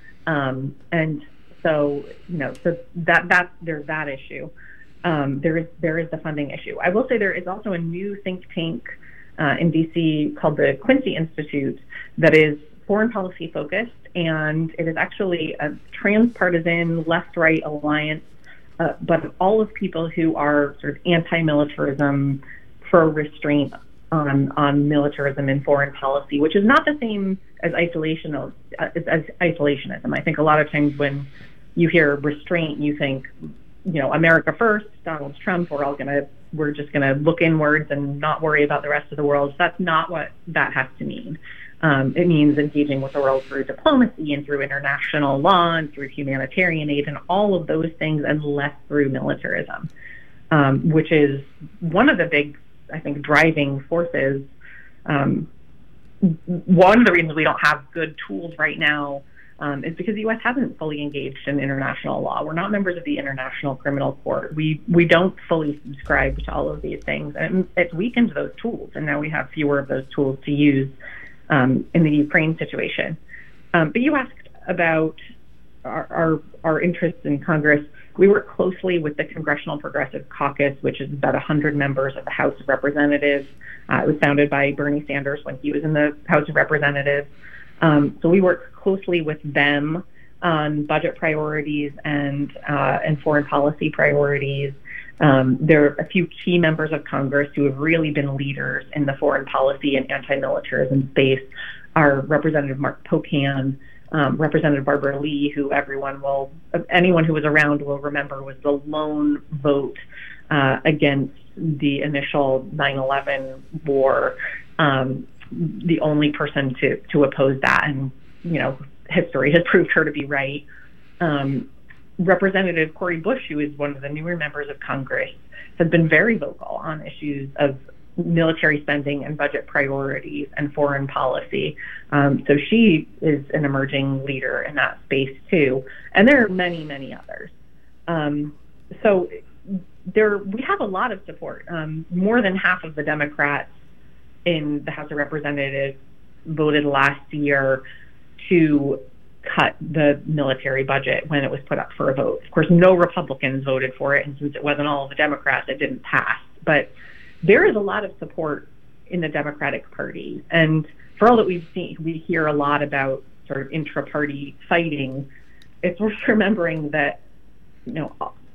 Um, and so, you know, so that, that there's that issue. Um, there is there is the funding issue. I will say there is also a new think tank Uh, in D C called the Quincy Institute that is foreign policy focused, and it is actually a transpartisan left-right alliance, uh, but all of people who are sort of anti-militarism, for restraint on on militarism in foreign policy, which is not the same as isolation uh, as, as isolationism. I think a lot of times when you hear restraint, you think, you know, America first, Donald Trump, we're all going to, we're just going to look inwards and not worry about the rest of the world. That's not what that has to mean. Um, it means engaging with the world through diplomacy and through international law and through humanitarian aid and all of those things, and less through militarism, um, which is one of the big, I think, driving forces. Um, one of the reasons we don't have good tools right now Um, is because the U S hasn't fully engaged in international law. We're not members of the International Criminal Court. We we don't fully subscribe to all of these things, and it's weakened those tools. And now we have fewer of those tools to use um, in the Ukraine situation. Um, but you asked about our, our our interests in Congress. We work closely with the Congressional Progressive Caucus, which is about one hundred members of the House of Representatives. Uh, it was founded by Bernie Sanders when he was in the House of Representatives. Um, so we work closely with them on budget priorities and uh, and foreign policy priorities. Um, there are a few key members of Congress who have really been leaders in the foreign policy and anti-militarism space. Are Representative Mark Pocan, um, Representative Barbara Lee, who everyone will, anyone who was around will remember was the lone vote uh, against the initial nine eleven war. Um, the only person to, to oppose that, and, you know, history has proved her to be right. Um, Representative Cori Bush, who is one of the newer members of Congress, has been very vocal on issues of military spending and budget priorities and foreign policy. Um, so she is an emerging leader in that space too. And there are many, many others. Um, so there, we have a lot of support. Um, more than half of the Democrats in the House of Representatives voted last year to cut the military budget when it was put up for a vote. Of course, no Republicans voted for it, and since it wasn't all of the Democrats, it didn't pass. But there is a lot of support in the Democratic Party. And for all that we've seen, we hear a lot about sort of intra-party fighting. It's worth remembering that, you know,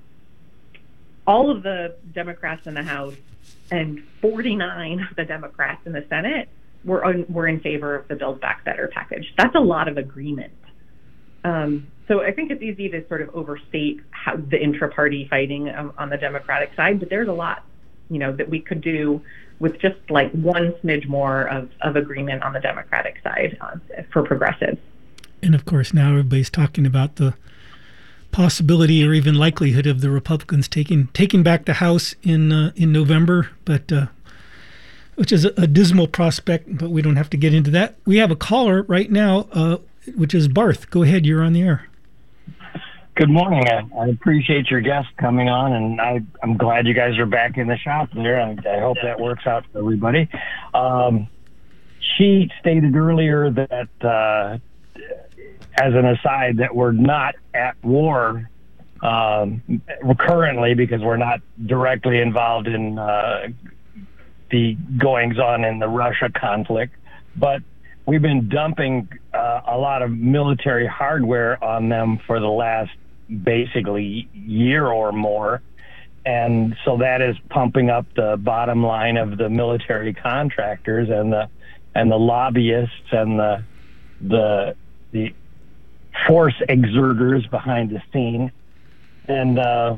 all of the Democrats in the House and forty-nine of the Democrats in the Senate were, un, were in favor of the Build Back Better package. That's a lot of agreement. Um, so I think it's easy to sort of overstate how the intra-party fighting um, on the Democratic side, but there's a lot, you know, that we could do with just like one smidge more of, of agreement on the Democratic side uh, for progressives. And of course, now everybody's talking about the possibility or even likelihood of the Republicans taking taking back the House in uh, in November, but uh, which is a, a dismal prospect. But we don't have to get into that. We have a caller right now, uh, which is Barth. Go ahead, you're on the air. Good morning. I, I appreciate your guest coming on, and I, I'm glad you guys are back in the shop there. I, I hope that works out for everybody. Um, she stated earlier that, uh, as an aside, that we're not at war um, currently because we're not directly involved in uh, the goings-on in the Russia conflict, but we've been dumping uh, a lot of military hardware on them for the last basically year or more. And so that is pumping up the bottom line of the military contractors and the and the lobbyists and the the the force exerters behind the scene. And uh,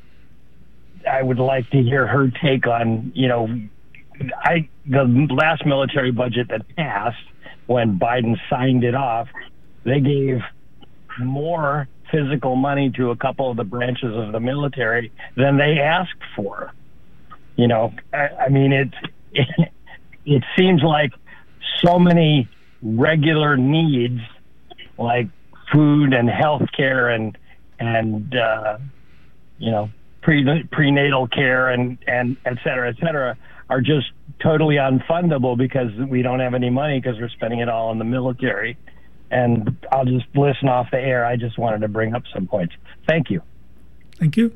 I would like to hear her take on, you know, I the last military budget that passed, when Biden signed it off, they gave more physical money to a couple of the branches of the military than they asked for. You know, I, I mean, it, it it seems like so many regular needs, like food and health care and and uh, you know pre, prenatal care and and et cetera, et cetera, are just totally unfundable because we don't have any money because we're spending it all on the military. And I'll just listen off the air. I just wanted to bring up some points. Thank you. Thank you.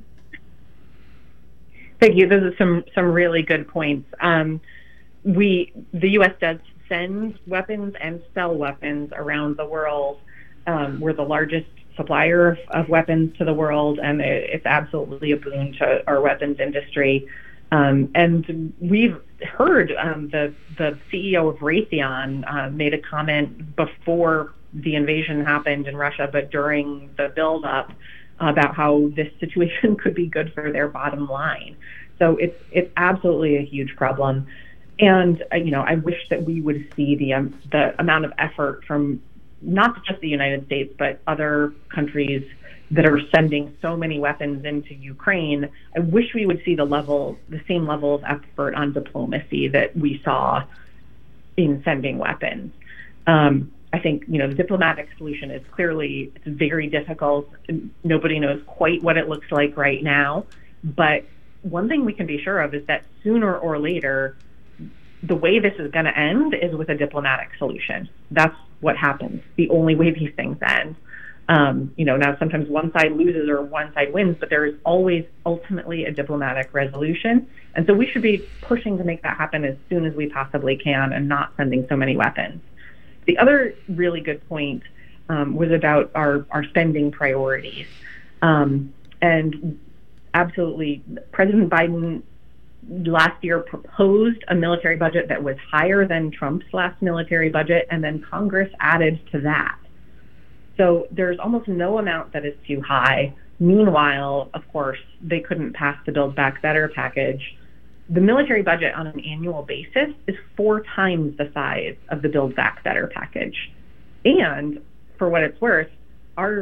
Thank you. Those are some, some really good points. Um, we, the U S does send weapons and sell weapons around the world. Um, we're the largest supplier of, of weapons to the world, and it, it's absolutely a boon to our weapons industry. Um, and we've heard um, the the C E O of Raytheon uh, made a comment before the invasion happened in Russia, but during the build-up, about how this situation could be good for their bottom line. So it's it's absolutely a huge problem. And uh, you know, I wish that we would see the um, the amount of effort from not just the United States, but other countries that are sending so many weapons into Ukraine. I wish we would see the level, the same level of effort on diplomacy that we saw in sending weapons. Um, I think, you know, the diplomatic solution is clearly, it's very difficult. Nobody knows quite what it looks like right now. But one thing we can be sure of is that sooner or later, the way this is going to end is with a diplomatic solution. That's what happens. The only way these things end. Um, you know, now sometimes one side loses or one side wins, but there is always ultimately a diplomatic resolution. And so we should be pushing to make that happen as soon as we possibly can and not sending so many weapons. The other really good point um, was about our, our spending priorities. Um, and absolutely, President Biden last year proposed a military budget that was higher than Trump's last military budget, and then Congress added to that. So there's almost no amount that is too high. Meanwhile, of course, they couldn't pass the Build Back Better package. The military budget on an annual basis is four times the size of the Build Back Better package. And for what it's worth, our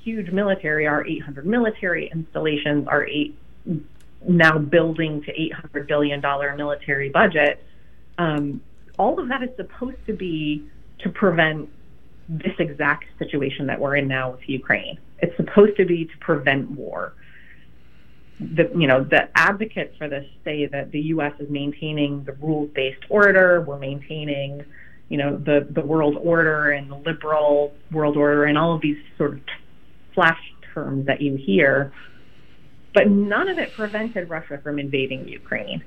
huge military, our eight hundred military installations, our eight now building to eight hundred billion dollars military budget, um, all of that is supposed to be to prevent this exact situation that we're in now with Ukraine. It's supposed to be to prevent war. The, you know, the advocates for this say that the U S is maintaining the rules-based order, we're maintaining, you know, the, the world order and the liberal world order and all of these sort of flash terms that you hear, but none of it prevented Russia from invading Ukraine.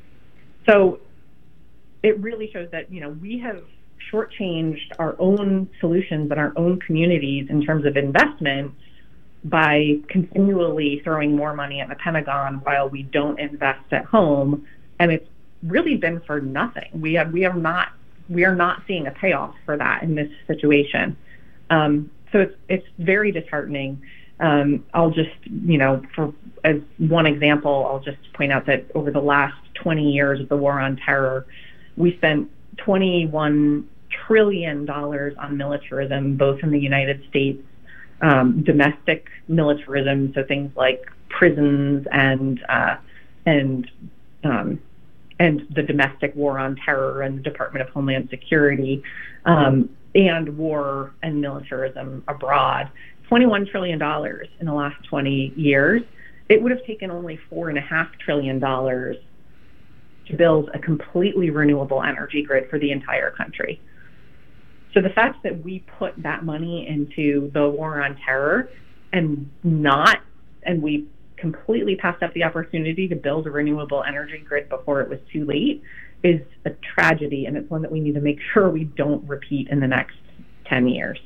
So it really shows that, you know, we have shortchanged our own solutions and our own communities in terms of investment by continually throwing more money at the Pentagon while we don't invest at home, and it's really been for nothing. We have we have not we are not seeing a payoff for that in this situation. Um, so it's it's very disheartening. Um, I'll just you know for as one example, I'll just point out that over the last twenty years of the war on terror, we spent twenty-one trillion dollars on militarism, both in the United States. Um, domestic militarism, so things like prisons and uh, and um, and the domestic war on terror and the Department of Homeland Security, um, and war and militarism abroad. twenty-one trillion dollars in the last twenty years. It would have taken only four and a half trillion dollars to build a completely renewable energy grid for the entire country. So the fact that we put that money into the war on terror and not, and we completely passed up the opportunity to build a renewable energy grid before it was too late is a tragedy, and it's one that we need to make sure we don't repeat in the next ten years.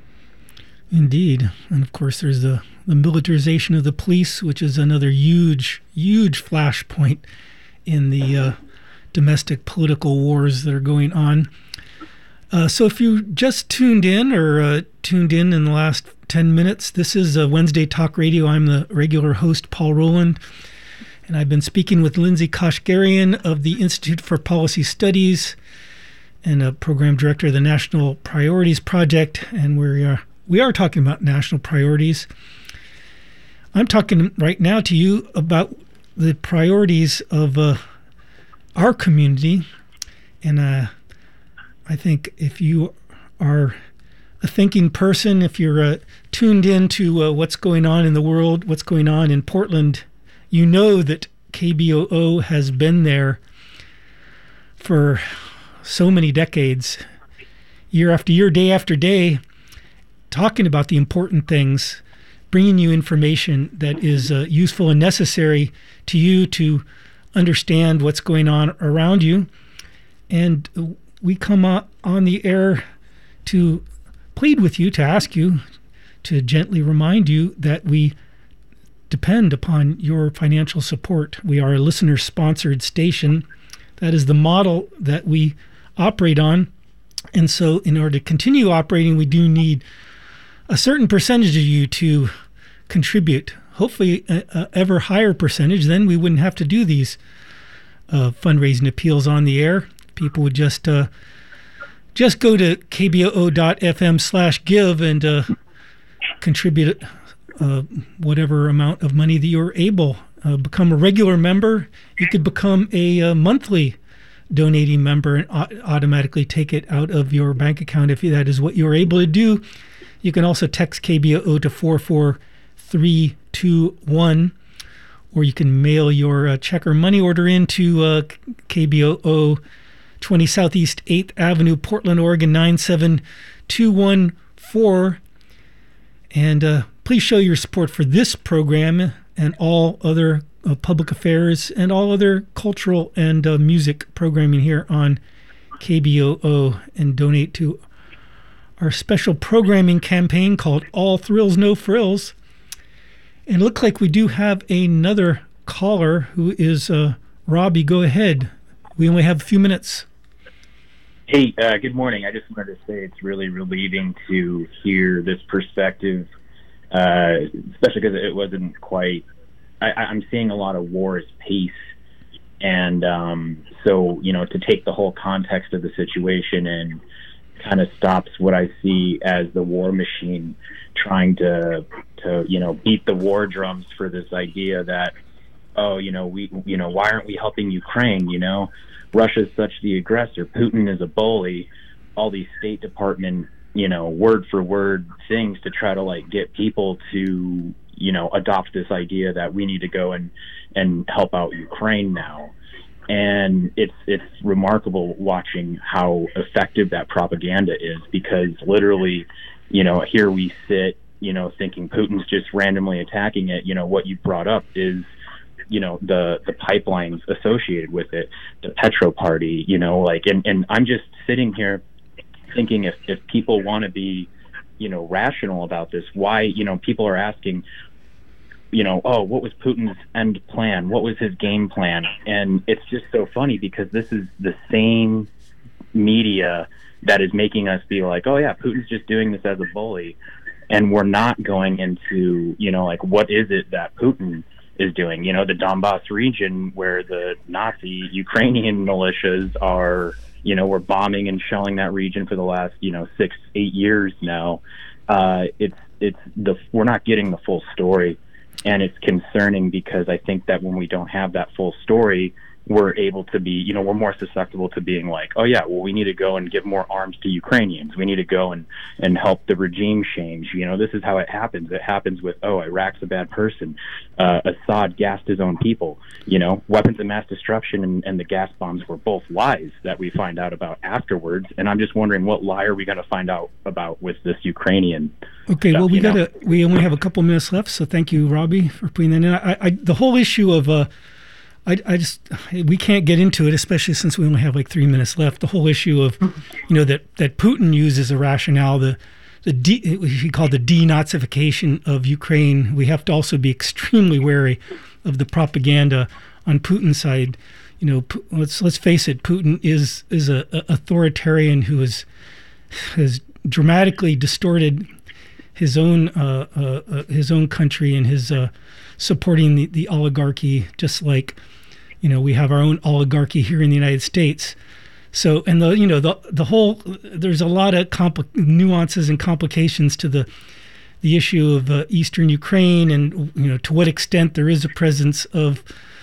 Indeed. And of course, there's the, the militarization of the police, which is another huge, huge flashpoint in the uh, domestic political wars that are going on. Uh, so if you just tuned in or uh, tuned in in the last ten minutes, this is uh, Wednesday Talk Radio. I'm the regular host, Paul Rowland, and I've been speaking with Lindsay Kashgarian of the Institute for Policy Studies and a program director of the National Priorities Project, and we are, we are talking about national priorities. I'm talking right now to you about the priorities of uh, our community, and uh I think if you are a thinking person, if you're uh, tuned in to uh, what's going on in the world, what's going on in Portland, you know that K B O O has been there for so many decades, year after year, day after day, talking about the important things, bringing you information that is uh, useful and necessary to you to understand what's going on around you. And uh, we come on the air to plead with you, to ask you, to gently remind you that we depend upon your financial support. We are a listener-sponsored station. That is the model that we operate on. And so in order to continue operating, we do need a certain percentage of you to contribute, hopefully a, a ever higher percentage. Then we wouldn't have to do these uh, fundraising appeals on the air. People would just uh, just go to k b o o dot f m slash give and uh, contribute uh, whatever amount of money that you're able. Uh, become a regular member. You could become a, a monthly donating member and au- automatically take it out of your bank account if that is what you're able to do. You can also text K B O O to four four three two one, or you can mail your uh, check or money order into uh, K B O O, twenty Southeast eighth Avenue, Portland, Oregon, nine seven two one four. And uh, please show your support for this program and all other uh, public affairs and all other cultural and uh, music programming here on K B O O, and donate to our special programming campaign called All Thrills, No Frills. And it looks like we do have another caller who is uh, Robbie. Go ahead. We only have a few minutes. Hey, uh, good morning. I just wanted to say it's really relieving to hear this perspective, uh, especially because it wasn't quite, I, I'm seeing a lot of war as peace. And um, so, you know, to take the whole context of the situation and kind of stops what I see as the war machine trying to, to, you know, beat the war drums for this idea that, oh, you know, we, you know, why aren't we helping Ukraine? You know, Russia's such the aggressor. Putin is a bully. All these State Department, you know, word for word things to try to like get people to, you know, adopt this idea that we need to go and, and help out Ukraine now. And it's it's remarkable watching how effective that propaganda is, because literally, you know, here we sit, you know, thinking Putin's just randomly attacking it. You know, what you brought up is, you know, the the pipelines associated with it, the Petro Party, you know, like, and, and I'm just sitting here thinking if, if people want to be, you know, rational about this, why, you know, people are asking, you know, oh, what was Putin's end plan? What was his game plan? And it's just so funny because this is the same media that is making us be like, oh yeah, Putin's just doing this as a bully. And we're not going into, you know, like, what is it that Putin is doing? You know, the Donbass region where the Nazi Ukrainian militias are, you know, we're bombing and shelling that region for the last, you know, six, eight years now. Uh, it's, it's the, we're not getting the full story. And it's concerning because I think that when we don't have that full story, we're able to be, you know, we're more susceptible to being like, oh yeah, well, we need to go and give more arms to Ukrainians. We need to go and, and help the regime change. You know, this is how it happens. It happens with, oh, Iraq's a bad person. Uh, Assad gassed his own people. You know, weapons of mass destruction and, and the gas bombs were both lies that we find out about afterwards. And I'm just wondering, what lie are we going to find out about with this Ukrainian Okay, stuff, well, we you know? gotta. We only have a couple minutes left, so thank you, Robbie, for putting that in. I, I, the whole issue of, uh, I, I just, we can't get into it, especially since we only have like three minutes left. The whole issue of, you know, that that Putin uses a rationale, the the de, he called the denazification of Ukraine. We have to also be extremely wary of the propaganda on Putin's side. You know, let's let's face it, Putin is is a, a authoritarian who is has dramatically distorted his own uh, uh, uh, his own country and his uh, supporting the, the oligarchy, just like, you know, we have our own oligarchy here in the United States. So, and the you know the the whole there's a lot of compl- nuances and complications to the the issue of uh, Eastern Ukraine, and you know to what extent there is a presence of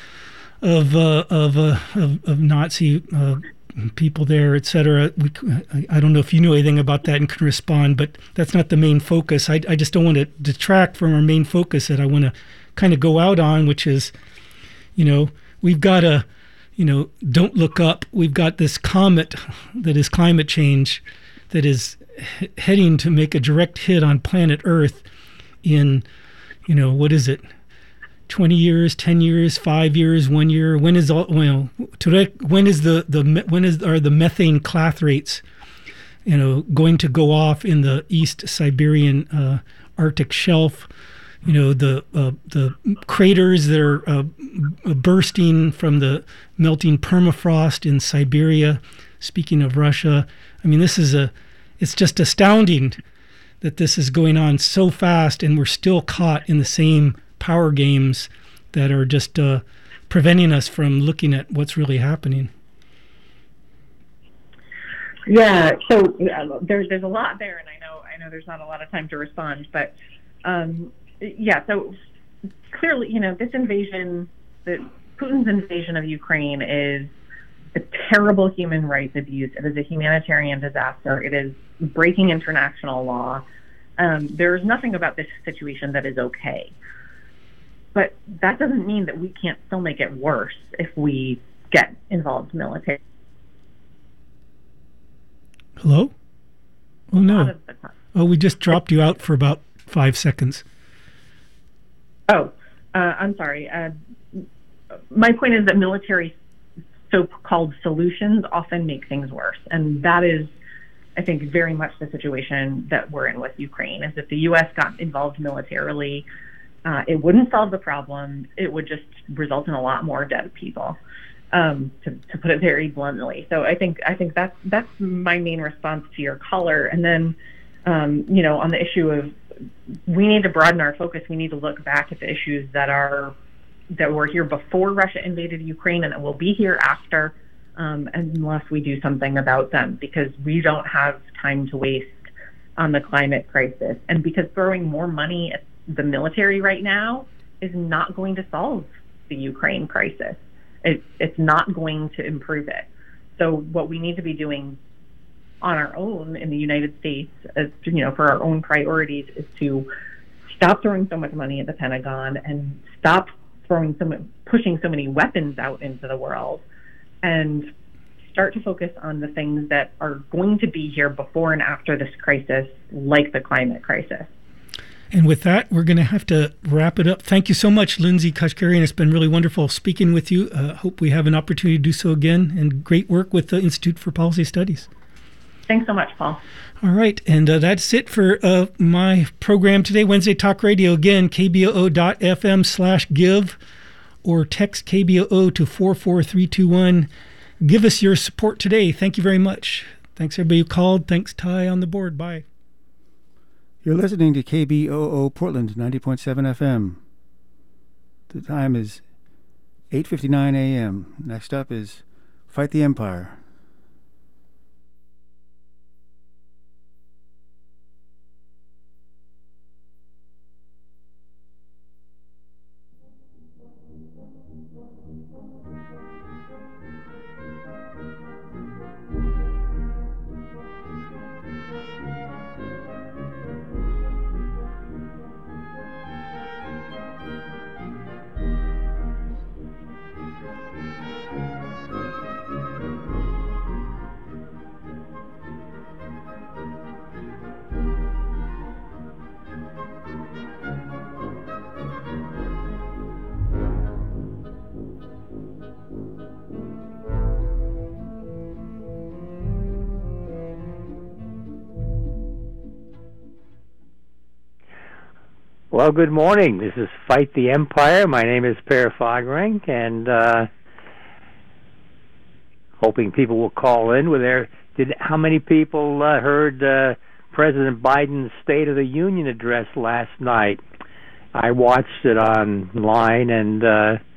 of uh, of, uh, of of Nazi uh, people there, et cetera. We, I, I don't know if you know anything about that and can respond, but that's not the main focus. I, I just don't want to detract from our main focus that I want to kind of go out on, which is, you know, we've got a, you know, don't look up. We've got this comet that is climate change that is he- heading to make a direct hit on planet Earth in, you know, what is it? twenty years, ten years, five years, one year. When is all, well, today, when is the, the, when is, are the methane clathrates, you know, going to go off in the East Siberian uh, Arctic shelf? You know, the, uh, the craters that are uh, bursting from the melting permafrost in Siberia. Speaking of Russia, I mean, this is a, it's just astounding that this is going on so fast and we're still caught in the same power games that are just uh, preventing us from looking at what's really happening. Yeah, so yeah, there's there's a lot there, and I know I know there's not a lot of time to respond, but um, yeah, so clearly, you know, this invasion, the Putin's invasion of Ukraine is a terrible human rights abuse. It is a humanitarian disaster. It is breaking international law. Um, there's nothing about this situation that is okay. But that doesn't mean that we can't still make it worse if we get involved militarily. Hello? Oh, no. Oh, we just dropped you out for about five seconds. Oh, uh, I'm sorry. Uh, my point is that military so-called solutions often make things worse. And that is, I think, very much the situation that we're in with Ukraine, is if the U S got involved militarily, Uh, it wouldn't solve the problem. It would just result in a lot more dead people, um, to, to put it very bluntly. So I think I think that's that's my main response to your caller. And then, um, you know, on the issue of, we need to broaden our focus. We need to look back at the issues that are that were here before Russia invaded Ukraine and that will be here after, um, unless we do something about them, because we don't have time to waste on the climate crisis, and because throwing more money at the military right now is not going to solve the Ukraine crisis. It, it's not going to improve it. So what we need to be doing on our own in the United States, as you know, for our own priorities, is to stop throwing so much money at the Pentagon and stop throwing so much, pushing so many weapons out into the world, and start to focus on the things that are going to be here before and after this crisis, like the climate crisis. And with that, we're going to have to wrap it up. Thank you so much, Lindsay Kashkarian. It's been really wonderful speaking with you. Uh, hope we have an opportunity to do so again, and great work with the Institute for Policy Studies. Thanks so much, Paul. All right, and uh, that's it for uh, my program today, Wednesday Talk Radio. Again, k b o o dot f m slash give, or text K B O O to four four three two one. Give us your support today. Thank you very much. Thanks, everybody who called. Thanks, Ty, on the board. Bye. You're listening to K B O O Portland, ninety point seven F M. The time is eight fifty-nine a m Next up is Fight the Empire. Well, good morning. This is Fight the Empire. My name is Per Fagereng, and uh, hoping people will call in with their. Did how many people uh, heard uh, President Biden's State of the Union address last night? I watched it online, and uh,